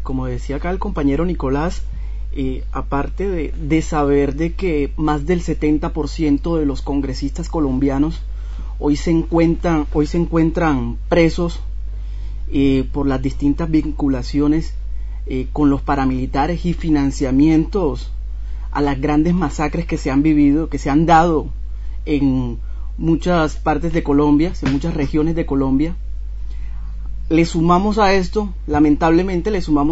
como decía acá el compañero Nicolás, aparte de saber de que más del 70% de los congresistas colombianos hoy se encuentran presos por las distintas vinculaciones con los paramilitares y financiamientos a las grandes masacres que se han vivido, que se han dado en muchas partes de Colombia, en muchas regiones de Colombia. Le sumamos a esto, lamentablemente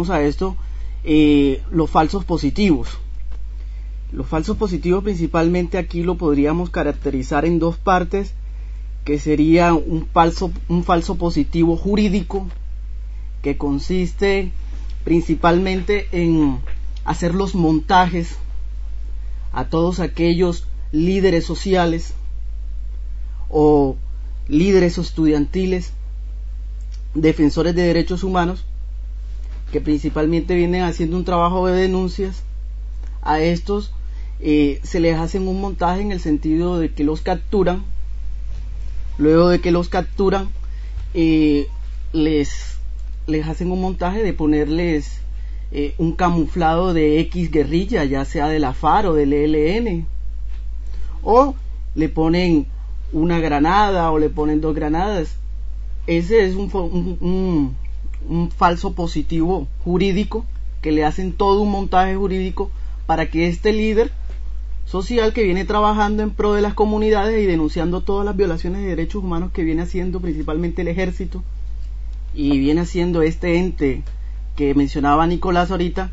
los falsos positivos. Los falsos positivos principalmente aquí lo podríamos caracterizar en dos partes, que sería un falso positivo jurídico, que consiste principalmente en hacer los montajes a todos aquellos líderes sociales o líderes estudiantiles, defensores de derechos humanos, que principalmente vienen haciendo un trabajo de denuncias. A estos se les hacen un montaje en el sentido de que los capturan. Luego de que los capturan, les hacen un montaje de ponerles un camuflado de X guerrilla, ya sea de la FARC o del ELN, o le ponen una granada o le ponen dos granadas. Ese es un falso positivo jurídico, que le hacen todo un montaje jurídico para que este líder social, que viene trabajando en pro de las comunidades y denunciando todas las violaciones de derechos humanos que viene haciendo principalmente el ejército y viene haciendo este ente que mencionaba Nicolás ahorita,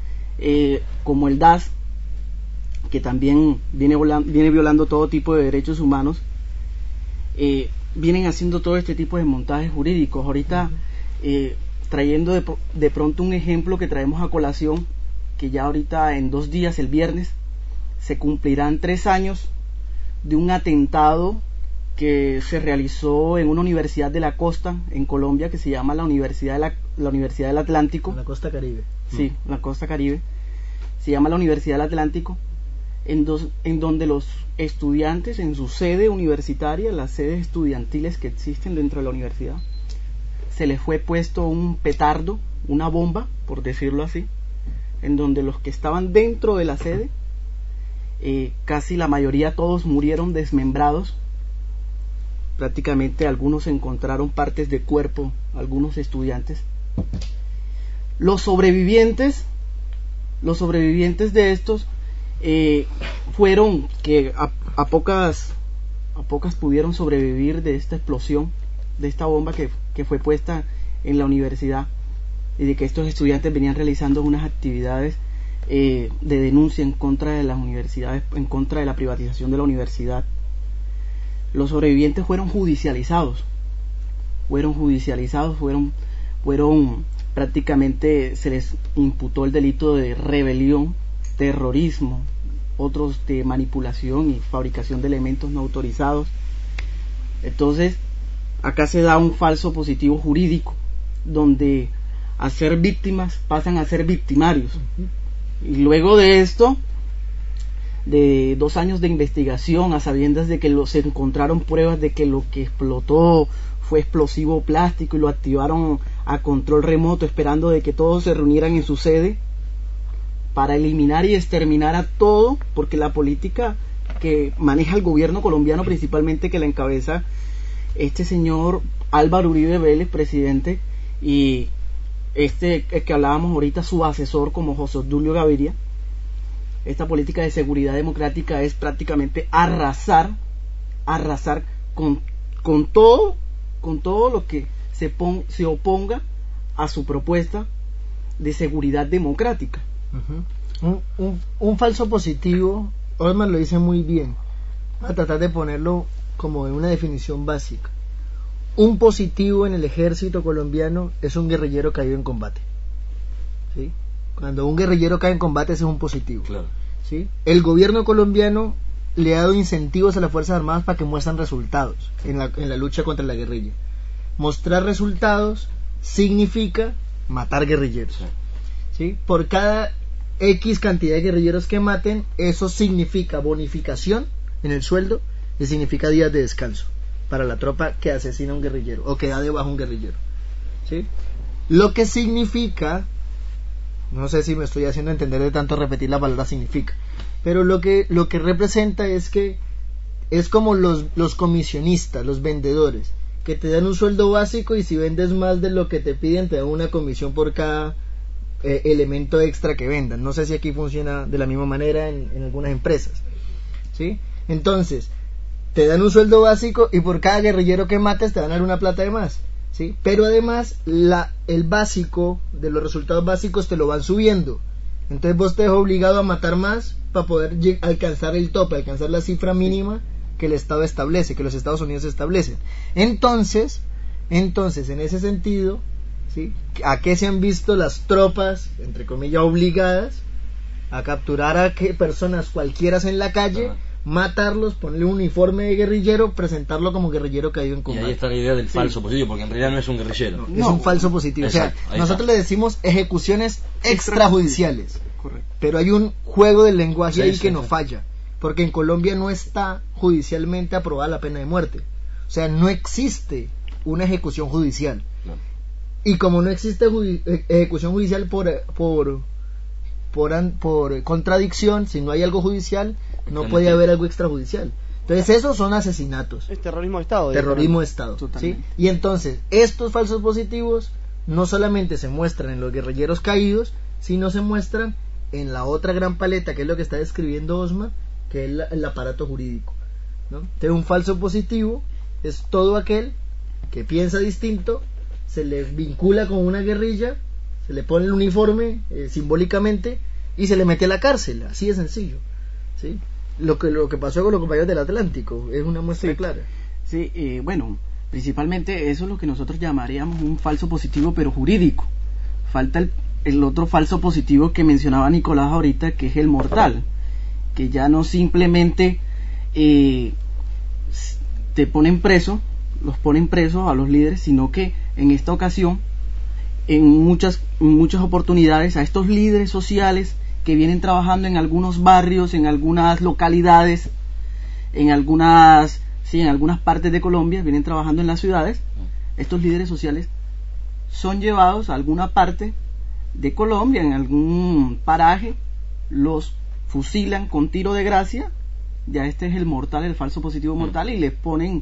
como el DAS, que también viene violando todo tipo de derechos humanos, vienen haciendo todo este tipo de montajes jurídicos. Ahorita trayendo de pronto un ejemplo que traemos a colación, que ya ahorita en 2 días, el viernes, se cumplirán 3 años de un atentado que se realizó en una universidad de la costa en Colombia, que se llama la Universidad del Atlántico. La costa Caribe. Sí, la costa Caribe. Se llama la Universidad del Atlántico, en donde los estudiantes, en su sede universitaria, las sedes estudiantiles que existen dentro de la universidad, se les fue puesto un petardo, una bomba, por decirlo así, en donde los que estaban dentro de la sede, casi la mayoría, todos murieron desmembrados. Prácticamente algunos encontraron partes de cuerpo, algunos estudiantes. Los sobrevivientes de estos fueron que a pocas pudieron sobrevivir de esta explosión, de esta bomba que fue puesta en la universidad, y de que estos estudiantes venían realizando unas actividades de denuncia en contra de las universidades, en contra de la privatización de la universidad. Los sobrevivientes fueron judicializados, prácticamente se les imputó el delito de rebelión, terrorismo, otros de manipulación y fabricación de elementos no autorizados. Entonces, acá se da un falso positivo jurídico, donde a ser víctimas pasan a ser victimarios. Y luego de esto, de 2 años de investigación, a sabiendas de que se encontraron pruebas de que lo que explotó fue explosivo plástico, y lo activaron a control remoto, esperando de que todos se reunieran en su sede para eliminar y exterminar a todo, porque la política que maneja el gobierno colombiano, principalmente que la encabeza este señor Álvaro Uribe Vélez, presidente, y el que hablábamos ahorita, su asesor como José Obdulio Gaviria, esta política de seguridad democrática es prácticamente arrasar con todo lo que se oponga a su propuesta de seguridad democrática. Un falso positivo, Osman lo dice muy bien, a tratar de ponerlo como en una definición básica. Un positivo en el ejército colombiano es un guerrillero caído en combate, ¿sí? Cuando un guerrillero cae en combate, ese es un positivo, claro. ¿Sí? El gobierno colombiano le ha dado incentivos a las Fuerzas Armadas para que muestren resultados en la lucha contra la guerrilla. Mostrar resultados significa matar guerrilleros, ¿sí? Por cada X cantidad de guerrilleros que maten, eso significa bonificación en el sueldo y significa días de descanso para la tropa que asesina a un guerrillero o que da de baja a un guerrillero, ¿sí? Lo que significa No sé si me estoy haciendo entender de tanto repetir la palabra significa. Pero lo que representa es que es como los comisionistas, los vendedores, que te dan un sueldo básico y si vendes más de lo que te piden te dan una comisión por cada elemento extra que vendan. No sé si aquí funciona de la misma manera en algunas empresas, ¿sí? Entonces, te dan un sueldo básico y por cada guerrillero que mates te van a dar una plata de más, ¿sí? Pero además el básico de los resultados básicos te lo van subiendo. Entonces vos te ves obligado a matar más para poder alcanzar el tope, alcanzar la cifra mínima que el Estado establece, que los Estados Unidos establecen. Entonces, en ese sentido, ¿sí? ¿A qué se han visto las tropas, entre comillas, obligadas a capturar a personas cualquiera en la calle, matarlos, ponerle un uniforme de guerrillero, presentarlo como guerrillero caído en combate? Y ahí está la idea del falso positivo, porque en realidad no es un guerrillero. Es un falso positivo. Exacto, o sea, nosotros le decimos ejecuciones extrajudiciales. Correcto. Pero hay un juego del lenguaje ahí que no falla, porque en Colombia no está judicialmente aprobada la pena de muerte. O sea, no existe una ejecución judicial. No. Y como no existe ejecución judicial por contradicción, si no hay algo judicial, no puede haber algo extrajudicial. Entonces esos son asesinatos. Es terrorismo de Estado. Terrorismo de Estado, ¿sí? Y entonces estos falsos positivos no solamente se muestran en los guerrilleros caídos, sino se muestran en la otra gran paleta, que es lo que está describiendo Osma, que es el aparato jurídico, ¿no? Entonces un falso positivo es todo aquel que piensa distinto, se le vincula con una guerrilla, se le pone el uniforme simbólicamente y se le mete a la cárcel, así de sencillo, ¿sí? Lo que pasó con los compañeros del Atlántico es una muestra clara. Sí, bueno, principalmente eso es lo que nosotros llamaríamos un falso positivo, pero jurídico. Falta el otro falso positivo que mencionaba Nicolás ahorita, que es el mortal, que ya no simplemente te ponen preso, los ponen presos a los líderes, sino que en esta ocasión, en muchas oportunidades, a estos líderes sociales que vienen trabajando en algunos barrios, en algunas localidades, en algunas partes de Colombia, vienen trabajando en las ciudades, estos líderes sociales son llevados a alguna parte de Colombia, en algún paraje, los fusilan con tiro de gracia, ya este es el mortal, el falso positivo mortal, y les ponen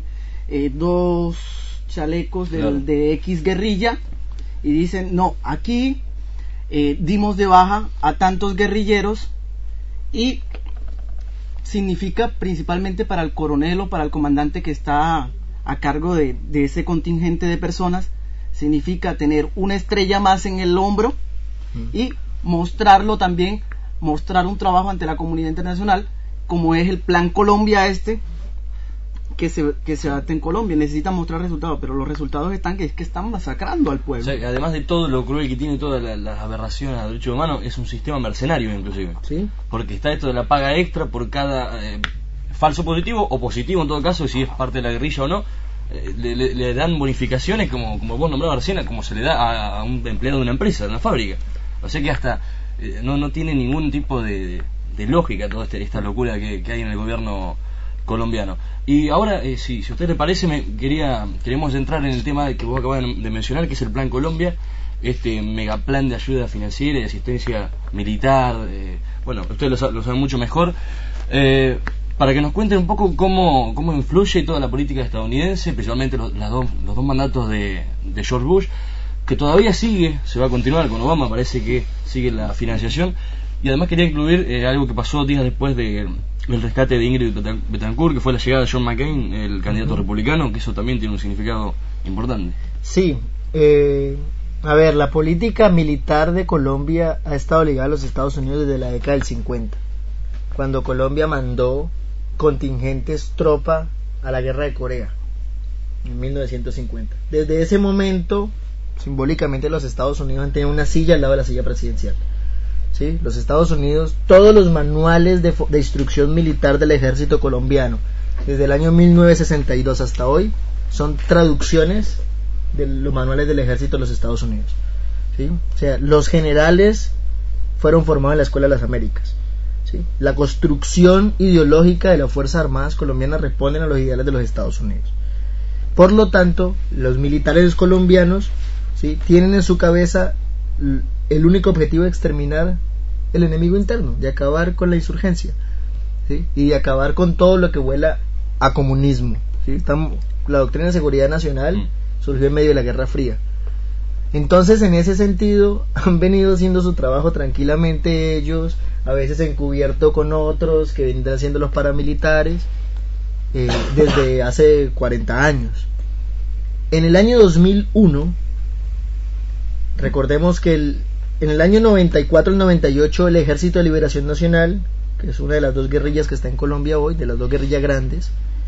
2 chalecos de X guerrilla y dicen, no, aquí dimos de baja a tantos guerrilleros, y significa principalmente para el coronel o para el comandante que está a cargo de ese contingente de personas, significa tener una estrella más en el hombro y mostrarlo también, mostrar un trabajo ante la comunidad internacional, como es el Plan Colombia que se adapta en Colombia. Necesita mostrar resultados, pero los resultados están que están masacrando al pueblo. O sea, además de todo lo cruel que tiene, todas las aberraciones a derechos humanos, es un sistema mercenario inclusive. ¿Sí? Porque está esto de la paga extra por cada falso positivo o positivo en todo caso, si es parte de la guerrilla o no. Le dan bonificaciones como vos nombrabas recién, como se le da a un empleado de una empresa, de una fábrica. O sea que hasta no tiene ningún tipo de lógica toda esta locura que hay en el gobierno colombiano. Y ahora, si a usted le parece, queremos entrar en el tema que vos acabas de mencionar, que es el Plan Colombia, este megaplan de ayuda financiera y asistencia militar. Bueno, ustedes lo saben mucho mejor. Para que nos cuenten un poco cómo influye toda la política estadounidense, especialmente los dos mandatos de George Bush, que todavía se va a continuar con Obama, parece que sigue la financiación. Y además quería incluir algo que pasó días después del rescate de Ingrid Betancourt, que fue la llegada de John McCain, el candidato republicano, que eso también tiene un significado importante. Sí, a ver, la política militar de Colombia ha estado ligada a los Estados Unidos desde la década del 50, cuando Colombia mandó contingentes tropa a la guerra de Corea en 1950. Desde ese momento, simbólicamente, los Estados Unidos han tenido una silla al lado de la silla presidencial. ¿Sí? Los Estados Unidos, todos los manuales de instrucción militar del ejército colombiano, desde el año 1962 hasta hoy, son traducciones de los manuales del ejército de los Estados Unidos. ¿Sí? O sea, los generales fueron formados en la Escuela de las Américas. ¿Sí? La construcción ideológica de las Fuerzas Armadas colombianas responden a los ideales de los Estados Unidos. Por lo tanto, los militares colombianos, ¿sí?, tienen en su cabeza el único objetivo de exterminar el enemigo interno, de acabar con la insurgencia, ¿sí? Y de acabar con todo lo que huela a comunismo, ¿sí? La doctrina de seguridad nacional surgió en medio de la Guerra Fría. Entonces, en ese sentido, han venido haciendo su trabajo tranquilamente ellos, a veces encubierto con otros que vendrán siendo los paramilitares, desde hace 40 años. En el año 2001, recordemos que en el año 94 al 98 el Ejército de Liberación Nacional, que es una de las dos guerrillas que está en Colombia hoy, de las dos guerrillas grandes,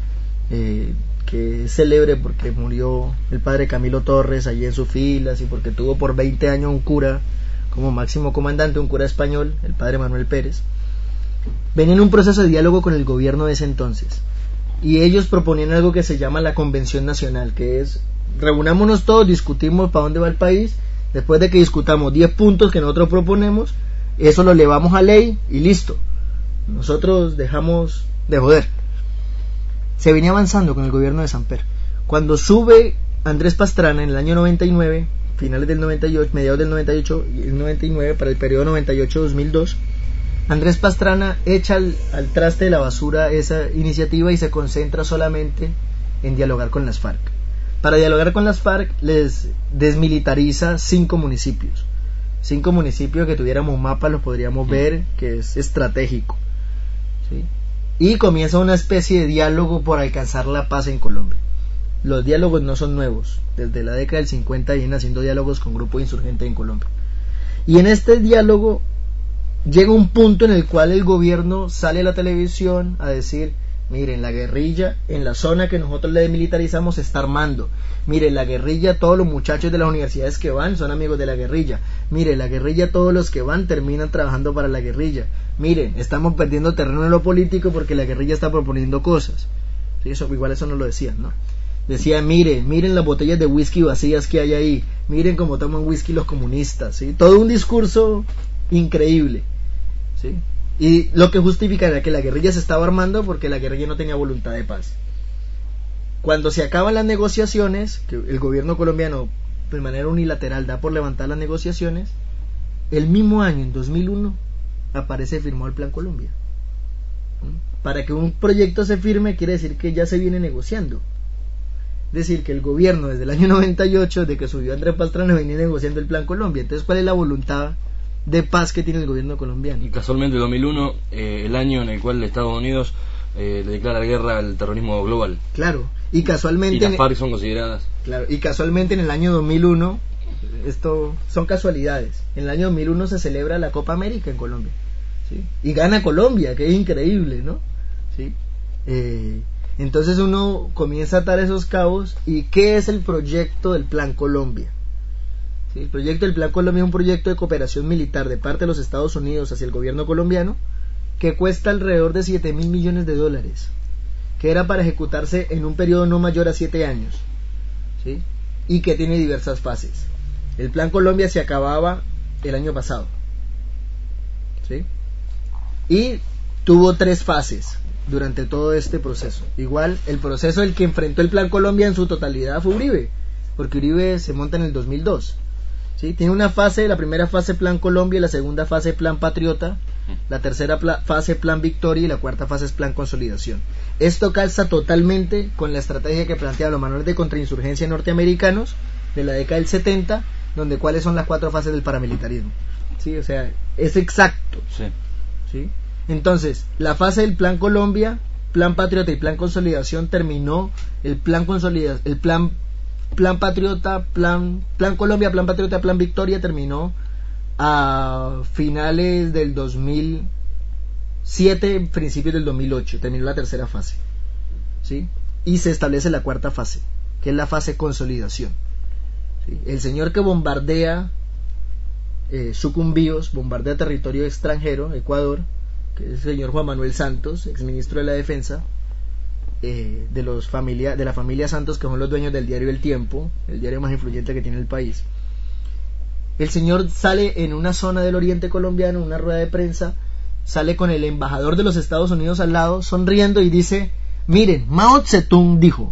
que es célebre porque murió el padre Camilo Torres allí en sus filas y porque tuvo por 20 años un cura como máximo comandante, un cura español, el padre Manuel Pérez, venía en un proceso de diálogo con el gobierno de ese entonces, y ellos proponían algo que se llama la Convención Nacional, que es: reunámonos todos, discutimos para dónde va el país, después de que discutamos 10 puntos que nosotros proponemos, eso lo elevamos a ley y listo, nosotros dejamos de joder. Se venía avanzando con el gobierno de Samper. Cuando sube Andrés Pastrana en el año 99, finales del 98, mediados del 98 y el 99, para el periodo 98-2002, Andrés Pastrana echa al traste de la basura esa iniciativa y se concentra solamente en dialogar con las FARC. Para dialogar con las FARC les desmilitariza 5 municipios. 5 municipios que tuviéramos mapa los podríamos ver, que es estratégico, ¿sí? Y comienza una especie de diálogo por alcanzar la paz en Colombia. Los diálogos no son nuevos, desde la década del 50 vienen haciendo diálogos con grupos insurgentes en Colombia. Y en este diálogo llega un punto en el cual el gobierno sale a la televisión a decir: miren, la guerrilla en la zona que nosotros le desmilitarizamos se está armando. Miren, la guerrilla, todos los muchachos de las universidades que van son amigos de la guerrilla. Miren, la guerrilla, todos los que van terminan trabajando para la guerrilla. Miren, estamos perdiendo terreno en lo político porque la guerrilla está proponiendo cosas. ¿Sí? Eso, igual eso no lo decían, ¿no? Decían: miren las botellas de whisky vacías que hay ahí. Miren cómo toman whisky los comunistas, ¿sí? Todo un discurso increíble, ¿sí? Y lo que justifica era que la guerrilla se estaba armando porque la guerrilla no tenía voluntad de paz. Cuando se acaban las negociaciones, que el gobierno colombiano de manera unilateral da por levantar las negociaciones, el mismo año, en 2001, aparece firmado el Plan Colombia. Para que un proyecto se firme quiere decir que ya se viene negociando. Es decir, que el gobierno desde el año 98, desde que subió Andrés Pastrana, venía negociando el Plan Colombia. Entonces, ¿cuál es la voluntad de paz que tiene el gobierno colombiano? Y casualmente 2001, el año en el cual Estados Unidos le declara guerra al terrorismo global. Claro, y casualmente... Y las FARC son consideradas... Claro, y casualmente en el año 2001, esto son casualidades, en el año 2001 se celebra la Copa América en Colombia, ¿sí? Y gana Colombia, que es increíble, ¿no? ¿Sí? Entonces uno comienza a atar esos cabos. ¿Y qué es el proyecto del Plan Colombia? ¿Sí? El proyecto del Plan Colombia es un proyecto de cooperación militar de parte de los Estados Unidos hacia el gobierno colombiano que cuesta alrededor de $7.000 millones, que era para ejecutarse en un periodo no mayor a 7 años, ¿sí? Y que tiene diversas fases. El Plan Colombia se acababa el año pasado, ¿sí? Y tuvo 3 fases durante todo este proceso. Igual el proceso el que enfrentó el Plan Colombia en su totalidad fue Uribe, porque Uribe se monta en el 2002, ¿sí? Tiene una fase, la primera fase Plan Colombia, la segunda fase Plan Patriota, la tercera fase Plan Victoria y la cuarta fase es Plan Consolidación. Esto calza totalmente con la estrategia que planteaban los manuales de contrainsurgencia norteamericanos de la década del 70, donde cuáles son las 4 fases del paramilitarismo, ¿sí? O sea, es exacto, sí. ¿Sí? Entonces, la fase del Plan Colombia, Plan Patriota y Plan Consolidación terminó. El Plan Consolidación, el Plan Patriota, Plan Colombia, Plan Patriota, Plan Victoria terminó a finales del 2007, principios del 2008, terminó la tercera fase, ¿sí? Y se establece la cuarta fase, que es la fase consolidación, ¿sí? El señor que bombardea Sucumbíos, bombardea territorio extranjero, Ecuador, que es el señor Juan Manuel Santos, exministro de la Defensa, de la familia Santos, que son los dueños del diario El Tiempo, el diario más influyente que tiene el país. El señor sale en una zona del oriente colombiano, en una rueda de prensa, sale con el embajador de los Estados Unidos al lado, sonriendo, y dice: miren, Mao Zedong dijo,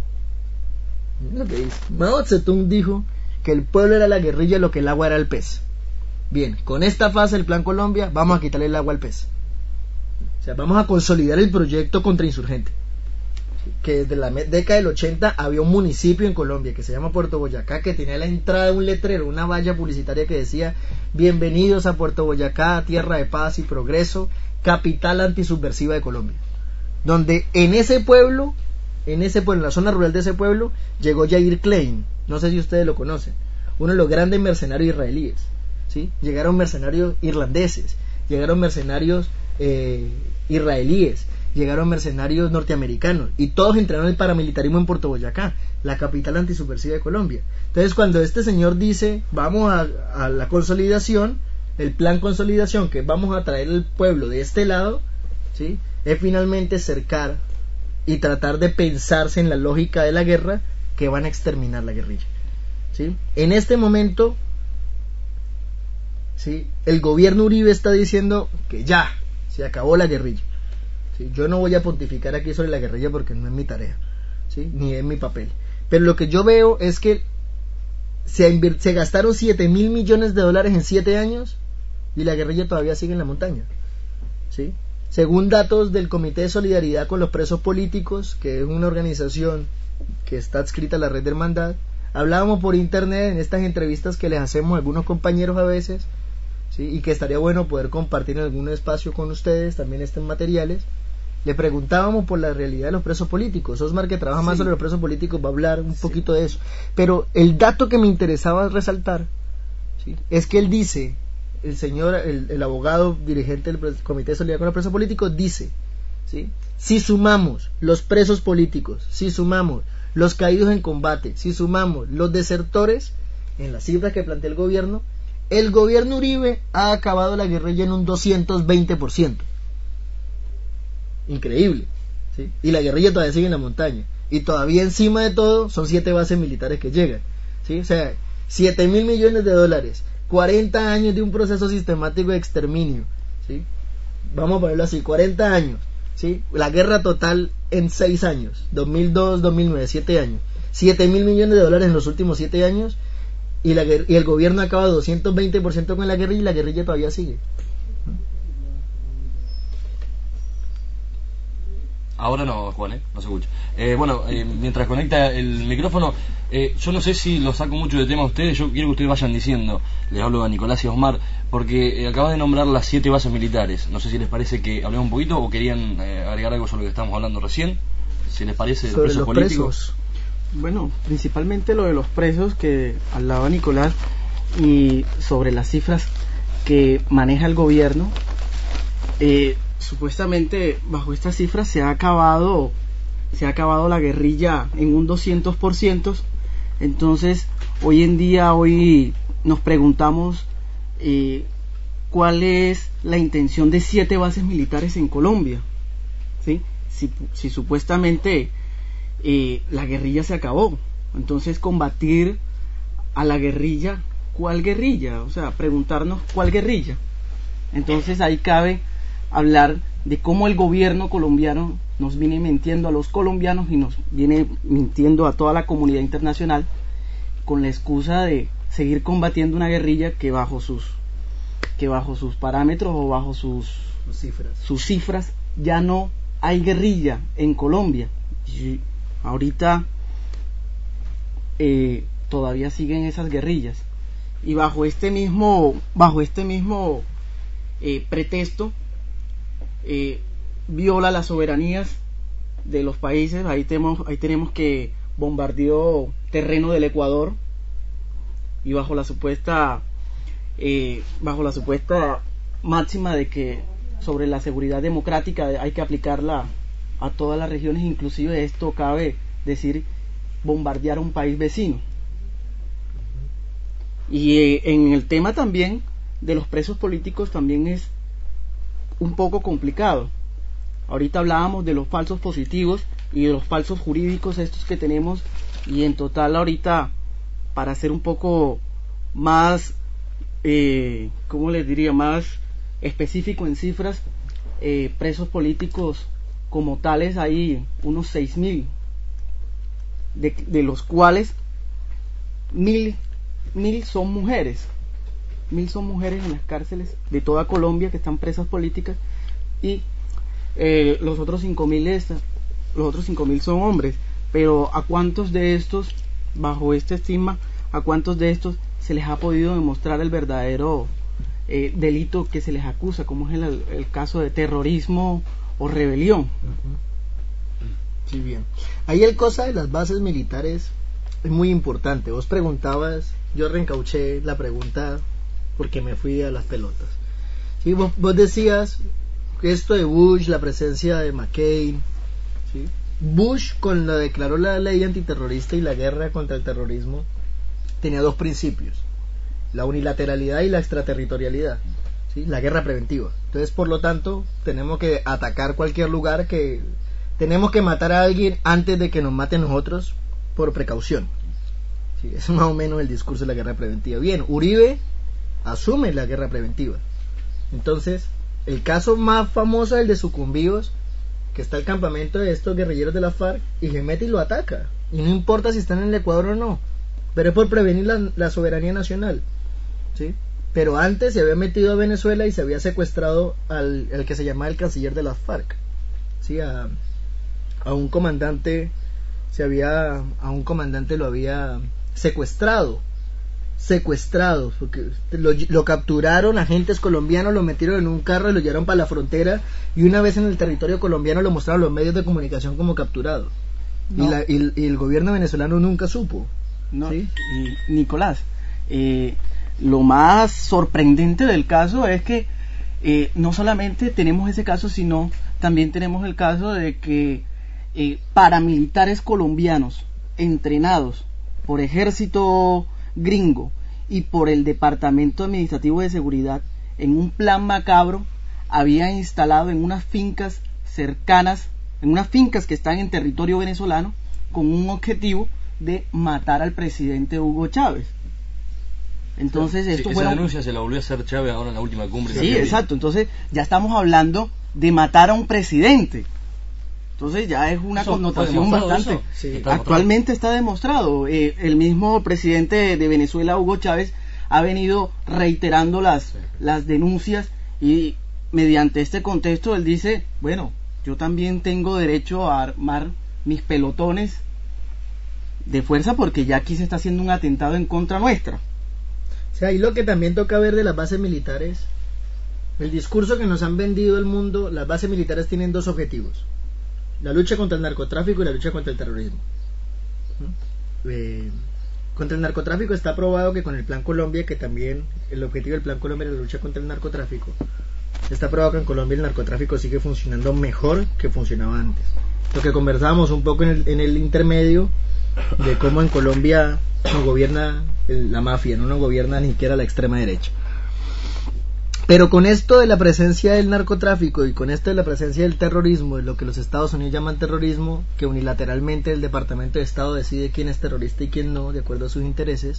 miren lo que dice, Mao Zedong dijo que el pueblo era la guerrilla, lo que el agua era el pez. Bien, con esta fase del Plan Colombia vamos a quitarle el agua al pez. O sea, vamos a consolidar el proyecto contrainsurgente. Que desde la década del 80 había un municipio en Colombia que se llama Puerto Boyacá, que tenía a la entrada un letrero, una valla publicitaria que decía: bienvenidos a Puerto Boyacá, tierra de paz y progreso, capital antisubversiva de Colombia. Donde en ese pueblo, en la zona rural de ese pueblo, llegó Yair Klein. No sé si ustedes lo conocen, uno de los grandes mercenarios israelíes, ¿sí? Llegaron mercenarios irlandeses, llegaron mercenarios israelíes, llegaron mercenarios norteamericanos, y todos entraron en el paramilitarismo en Puerto Boyacá, la capital antisubversiva de Colombia. Entonces, cuando este señor dice vamos a la consolidación, el plan consolidación, que vamos a traer el pueblo de este lado, ¿sí?, es finalmente cercar y tratar de pensarse en la lógica de la guerra, que van a exterminar la guerrilla, ¿sí? En este momento, ¿sí?, el gobierno Uribe está diciendo que ya se acabó la guerrilla. ¿Sí? Yo no voy a pontificar aquí sobre la guerrilla porque no es mi tarea, ¿sí?, ni es mi papel, pero lo que yo veo es que se gastaron 7.000 millones de dólares en 7 años y la guerrilla todavía sigue en la montaña, ¿sí? Según datos del Comité de Solidaridad con los Presos Políticos, que es una organización que está adscrita a la Red de Hermandad, hablábamos por internet en estas entrevistas que les hacemos a algunos compañeros a veces, ¿sí?, y que estaría bueno poder compartir en algún espacio con ustedes también estos materiales. Le preguntábamos por la realidad de los presos políticos. Osmar, que trabaja más sobre los presos políticos, va a hablar un poquito de eso. Pero el dato que me interesaba resaltar, ¿sí?, es que él dice, el señor, el abogado dirigente del Comité de Solidaridad con los Presos Políticos, dice, ¿sí?, si sumamos los presos políticos, si sumamos los caídos en combate, si sumamos los desertores, en las cifras que plantea el gobierno Uribe ha acabado la guerrilla en un 220%. Increíble, ¿sí? Y la guerrilla todavía sigue en la montaña, y todavía encima de todo son 7 bases militares que llegan, ¿sí? O sea, 7.000 millones de dólares, 40 años de un proceso sistemático de exterminio, ¿sí? Vamos a ponerlo así, 40 años, ¿sí? La guerra total en 6 años, 2002, 2009, 7 años, 7.000 millones de dólares en los últimos 7 años, y el gobierno ha acabado 220% con la guerrilla, y la guerrilla todavía sigue. Ahora no, Juan, no se escucha. Mientras conecta el micrófono, yo no sé si lo saco mucho de tema a ustedes, yo quiero que ustedes vayan diciendo, les hablo a Nicolás y a Osmar, porque acaban de nombrar las 7 bases militares. No sé si les parece que hablemos un poquito o querían agregar algo sobre lo que estábamos hablando recién, si les parece, de los presos políticos. Bueno, principalmente lo de los presos que hablaba Nicolás, y sobre las cifras que maneja el gobierno. Supuestamente bajo estas cifras se ha acabado la guerrilla en un 200%. Entonces hoy nos preguntamos cuál es la intención de 7 bases militares en Colombia, ¿sí? Si supuestamente la guerrilla se acabó, entonces combatir a la guerrilla, ¿cuál guerrilla? O sea, preguntarnos cuál guerrilla. Entonces ahí cabe hablar de cómo el gobierno colombiano nos viene mintiendo a los colombianos y nos viene mintiendo a toda la comunidad internacional con la excusa de seguir combatiendo una guerrilla que bajo sus parámetros o bajo sus cifras ya no hay guerrilla en Colombia. Y ahorita todavía siguen esas guerrillas, y bajo este mismo pretexto viola las soberanías de los países. Ahí tenemos que bombardeó terreno del Ecuador, y bajo la supuesta máxima de que sobre la seguridad democrática hay que aplicarla a todas las regiones, inclusive esto cabe decir bombardear un país vecino. Y en el tema también de los presos políticos también es un poco complicado. Ahorita hablábamos de los falsos positivos y de los falsos jurídicos estos que tenemos, y en total ahorita, para ser un poco más ¿cómo les diría?, más específico en cifras, presos políticos como tales hay unos 6.000, de los cuales 1.000 son mujeres, 1.000 son mujeres en las cárceles de toda Colombia que están presas políticas, y los otros 5.000 son hombres. Pero ¿a cuántos de estos, bajo este estigma, a cuántos de estos se les ha podido demostrar el verdadero delito que se les acusa, como es el caso de terrorismo o rebelión? Sí, bien. Ahí el cosa de las bases militares es muy importante. Vos preguntabas, yo reencauché la pregunta porque me fui a las pelotas. Sí, vos decías que esto de Bush, la presencia de McCain, ¿sí? Bush, cuando declaró la ley antiterrorista y la guerra contra el terrorismo, tenía dos principios: la unilateralidad y la extraterritorialidad, ¿sí? La guerra preventiva. Entonces, por lo tanto, tenemos que atacar cualquier lugar, que tenemos que matar a alguien antes de que nos maten nosotros, por precaución, ¿sí? Es más o menos el discurso de la guerra preventiva. Bien, Uribe asume la guerra preventiva. Entonces, el caso más famoso es el de Sucumbíos, que está el campamento de estos guerrilleros de la FARC, y se mete y lo ataca, y no importa si están en el Ecuador o no, pero es por prevenir la soberanía nacional, ¿sí? Pero antes se había metido a Venezuela y se había secuestrado al que se llamaba el canciller de la FARC, ¿sí? A un comandante lo había secuestrado, porque lo capturaron agentes colombianos, lo metieron en un carro y lo llevaron para la frontera, y una vez en el territorio colombiano lo mostraron los medios de comunicación como capturado. No. Y el gobierno venezolano nunca supo. No, ¿sí? Y Nicolás, lo más sorprendente del caso es que no solamente tenemos ese caso, sino también tenemos el caso de que paramilitares colombianos entrenados por ejército gringo y por el Departamento Administrativo de Seguridad, en un plan macabro, habían instalado en unas fincas cercanas, en unas fincas que están en territorio venezolano, con un objetivo de matar al presidente Hugo Chávez. Entonces, esto esa denuncia se la volvió a hacer Chávez ahora en la última cumbre. Sí, exacto. Entonces, ya estamos hablando de matar a un presidente. Entonces ya es una connotación bastante. Sí. Actualmente está demostrado. El mismo presidente de Venezuela, Hugo Chávez, ha venido reiterando las denuncias, y mediante este contexto él dice, bueno, yo también tengo derecho a armar mis pelotones de fuerza, porque ya aquí se está haciendo un atentado en contra nuestra. O sea, y lo que también toca ver de las bases militares, el discurso que nos han vendido el mundo, las bases militares tienen dos objetivos: la lucha contra el narcotráfico y la lucha contra el terrorismo. Contra el narcotráfico está probado que con el Plan Colombia, que también el objetivo del Plan Colombia es la lucha contra el narcotráfico, está probado que en Colombia el narcotráfico sigue funcionando mejor que funcionaba antes. Lo que conversábamos un poco en el intermedio, de cómo en Colombia no gobierna la mafia, no gobierna ni siquiera la extrema derecha. Pero con esto de la presencia del narcotráfico y con esto de la presencia del terrorismo, de lo que los Estados Unidos llaman terrorismo, que unilateralmente el Departamento de Estado decide quién es terrorista y quién no, de acuerdo a sus intereses,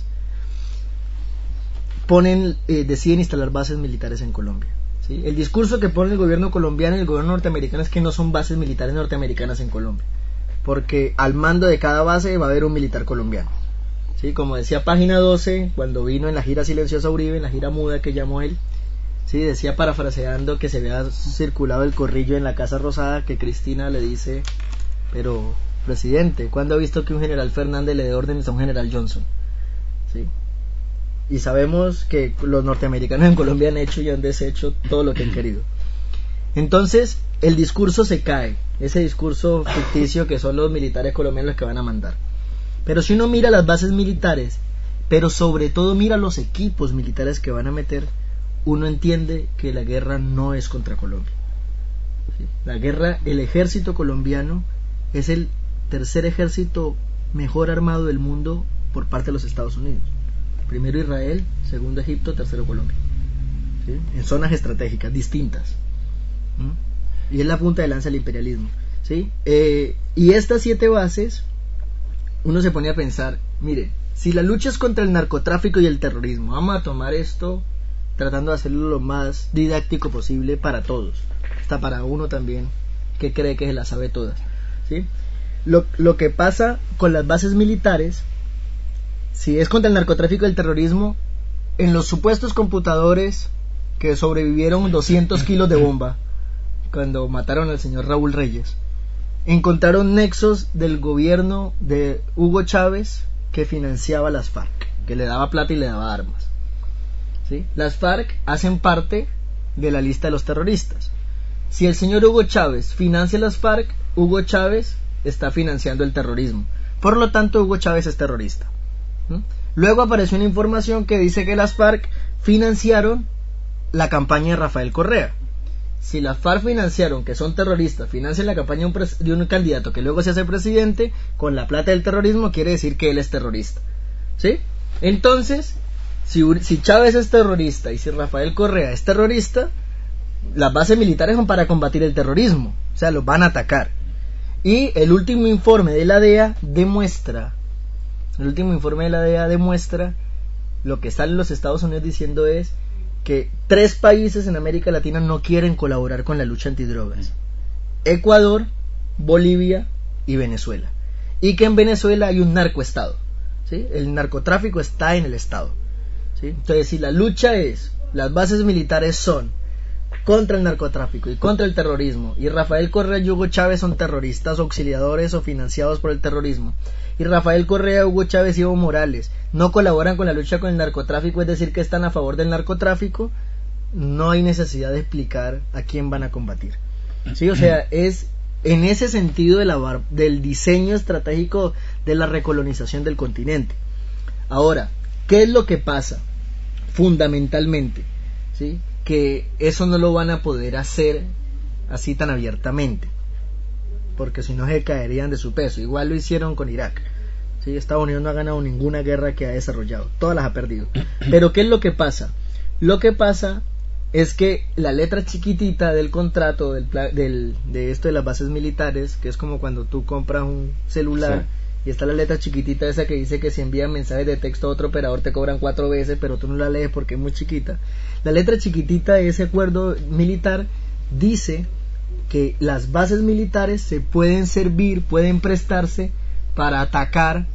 deciden instalar bases militares en Colombia, ¿sí? El discurso que pone el gobierno colombiano y el gobierno norteamericano es que no son bases militares norteamericanas en Colombia, porque al mando de cada base va a haber un militar colombiano, ¿sí? Como decía Página 12 cuando vino en la gira silenciosa Uribe, en la gira muda que llamó él, sí, decía, parafraseando, que se había circulado el corrillo en la Casa Rosada, que Cristina le dice, pero presidente, ¿cuándo ha visto que un general Fernández le dé órdenes a un general Johnson? ¿Sí? Y sabemos que los norteamericanos en Colombia han hecho y han deshecho todo lo que han querido. Entonces el discurso se cae, ese discurso ficticio que son los militares colombianos los que van a mandar. Pero si uno mira las bases militares, pero sobre todo mira los equipos militares que van a meter, uno entiende que la guerra no es contra Colombia. ¿Sí? La guerra, el ejército colombiano es el tercer ejército mejor armado del mundo por parte de los Estados Unidos. Primero Israel, segundo Egipto, tercero Colombia. ¿Sí? En zonas estratégicas distintas. Y es la punta de lanza del imperialismo. ¿Sí? Y estas 7 bases, uno se pone a pensar, mire, si la lucha es contra el narcotráfico y el terrorismo, vamos a tomar esto tratando de hacerlo lo más didáctico posible para todos, hasta para uno también que cree que se las sabe todas, ¿sí? Lo que pasa con las bases militares, si es contra el narcotráfico y el terrorismo, en los supuestos computadores que sobrevivieron 200 kilos de bomba cuando mataron al señor Raúl Reyes, encontraron nexos del gobierno de Hugo Chávez que financiaba las FARC, que le daba plata y le daba armas. ¿Sí? Las FARC hacen parte de la lista de los terroristas. Si el señor Hugo Chávez financia las FARC, Hugo Chávez está financiando el terrorismo. Por lo tanto, Hugo Chávez es terrorista. Luego apareció una información que dice que las FARC financiaron la campaña de Rafael Correa. Si las FARC financiaron, que son terroristas, financian la campaña de un candidato que luego se hace presidente con la plata del terrorismo, quiere decir que él es terrorista. ¿Sí? Entonces, si Chávez es terrorista y si Rafael Correa es terrorista, las bases militares son para combatir el terrorismo, o sea, los van a atacar. Y el último informe de la DEA demuestra lo que sale en los Estados Unidos diciendo es que 3 países en América Latina no quieren colaborar con la lucha antidrogas: Ecuador, Bolivia y Venezuela. Y que en Venezuela hay un narcoestado, ¿sí? El narcotráfico está en el estado, ¿sí? Entonces, si la lucha es, las bases militares son contra el narcotráfico y contra el terrorismo, y Rafael Correa y Hugo Chávez son terroristas, auxiliadores o financiados por el terrorismo, y Rafael Correa, Hugo Chávez y Evo Morales no colaboran con la lucha con el narcotráfico, es decir, que están a favor del narcotráfico, no hay necesidad de explicar a quién van a combatir. ¿Sí? O sea, es en ese sentido del diseño estratégico de la recolonización del continente. Ahora, ¿qué es lo que pasa? Fundamentalmente, ¿sí? Que eso no lo van a poder hacer así tan abiertamente, porque si no se caerían de su peso. Igual lo hicieron con Irak, ¿sí? Estados Unidos no ha ganado ninguna guerra que ha desarrollado, todas las ha perdido. Pero ¿qué es lo que pasa? Lo que pasa es que la letra chiquitita del contrato de esto de las bases militares, que es como cuando tú compras un celular, sí, y está la letra chiquitita esa que dice que si envían mensajes de texto a otro operador te cobran 4 veces, pero tú no la lees porque es muy chiquita. La letra chiquitita de ese acuerdo militar dice que las bases militares se pueden servir, pueden prestarse para atacar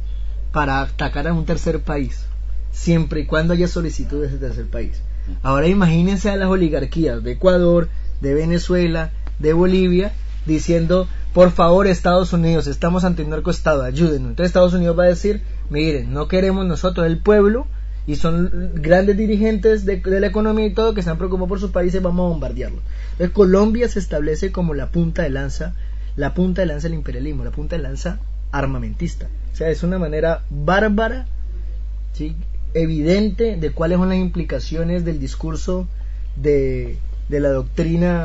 a un tercer país, siempre y cuando haya solicitud de ese tercer país. Ahora imagínense a las oligarquías de Ecuador, de Venezuela, de Bolivia, diciendo: por favor, Estados Unidos, estamos ante un narcoestado, ayúdenos. Entonces Estados Unidos va a decir: miren, no queremos nosotros el pueblo, y son grandes dirigentes de la economía y todo que están preocupados por sus países, vamos a bombardearlo. Entonces Colombia se establece como la punta de lanza del imperialismo, la punta de lanza armamentista. O sea, es una manera bárbara, ¿sí?, evidente de cuáles son las implicaciones del discurso de la doctrina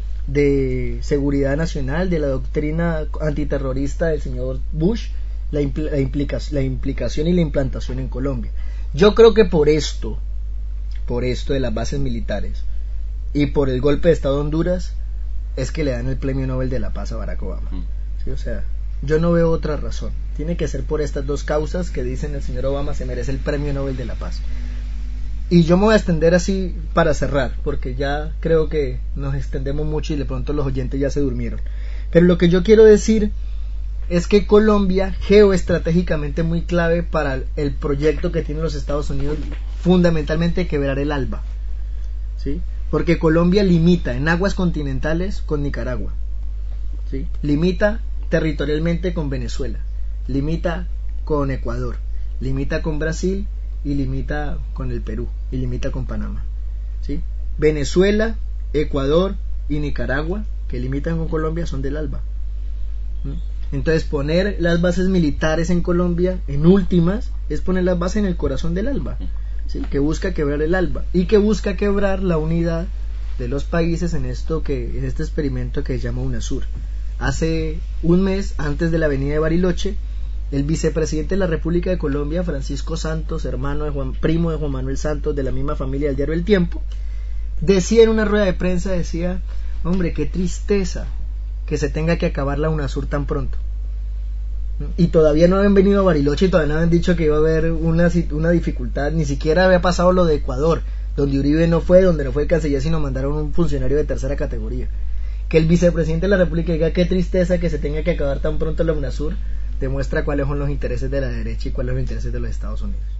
de seguridad nacional, de la doctrina antiterrorista del señor Bush, la implicación y la implantación en Colombia. Yo creo que por esto de las bases militares y por el golpe de Estado de Honduras es que le dan el premio Nobel de la Paz a Barack Obama. ¿Sí? O sea, yo no veo otra razón. Tiene que ser por estas dos causas que dicen el señor Obama se merece el premio Nobel de la Paz. Y yo me voy a extender así para cerrar, porque ya creo que nos extendemos mucho y de pronto los oyentes ya se durmieron. Pero lo que yo quiero decir es que Colombia, geoestratégicamente muy clave para el proyecto que tienen los Estados Unidos, fundamentalmente quebrar el ALBA, ¿sí? Porque Colombia limita en aguas continentales con Nicaragua, ¿sí? Limita territorialmente con Venezuela, limita con Ecuador, limita con Brasil y limita con el Perú y limita con Panamá, ¿sí? Venezuela, Ecuador y Nicaragua, que limitan con Colombia, son del ALBA. Entonces poner las bases militares en Colombia, en últimas, es poner las bases en el corazón del ALBA, ¿sí? Que busca quebrar el ALBA y que busca quebrar la unidad de los países en este experimento que se llama UNASUR. Hace un mes, antes de la avenida de Bariloche, el vicepresidente de la República de Colombia, Francisco Santos, primo de Juan Manuel Santos, de la misma familia del diario El Tiempo, decía en una rueda de prensa, hombre, qué tristeza que se tenga que acabar la UNASUR tan pronto. Y todavía no habían venido a Bariloche y todavía no habían dicho que iba a haber una dificultad, ni siquiera había pasado lo de Ecuador, donde Uribe no fue el canciller, sino mandaron un funcionario de tercera categoría. Que el vicepresidente de la República diga qué tristeza que se tenga que acabar tan pronto la UNASUR, demuestra cuáles son los intereses de la derecha y cuáles son los intereses de los Estados Unidos.